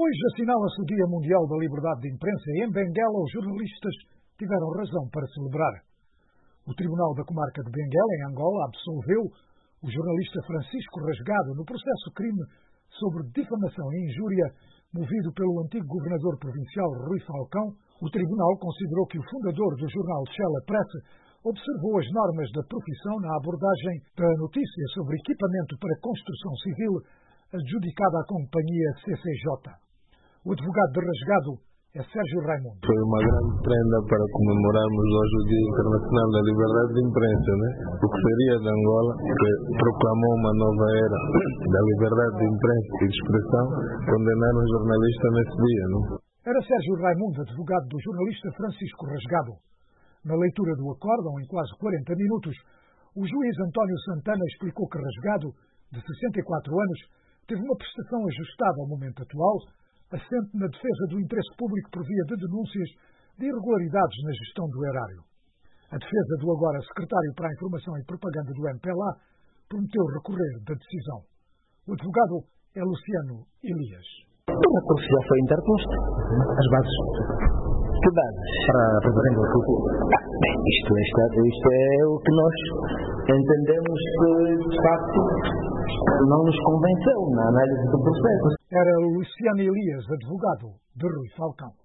Hoje assinala-se o Dia Mundial da Liberdade de Imprensa e em Benguela os jornalistas tiveram razão para celebrar. O Tribunal da Comarca de Benguela, em Angola, absolveu o jornalista Francisco Rasgado no processo-crime sobre difamação e injúria movido pelo antigo governador provincial Rui Falcão. O tribunal considerou que o fundador do jornal Chela Press observou as normas da profissão na abordagem da notícia sobre equipamento para construção civil adjudicada à companhia CCJ. O advogado de Rasgado é Sérgio Raimundo. Foi uma grande prenda para comemorarmos hoje o Dia Internacional da Liberdade de Imprensa, O que seria de Angola, que proclamou uma nova era da liberdade de imprensa e de expressão, condenaram um jornalista nesse dia, Era Sérgio Raimundo, advogado do jornalista Francisco Rasgado. Na leitura do acórdão, em quase 40 minutos, o juiz António Santana explicou que Rasgado, de 64 anos, teve uma prestação ajustada ao momento atual, assente na defesa do interesse público por via de denúncias de irregularidades na gestão do erário. A defesa do agora secretário para a Informação e Propaganda do MPLA prometeu recorrer da decisão. O advogado é Luciano Elias. Porque já foi interposto. As bases. Que bases? Para o recurso. Isto é o que nós entendemos que, de facto, não nos convenceu na análise do processo. Era Luciano Elias, advogado de Rui Falcão.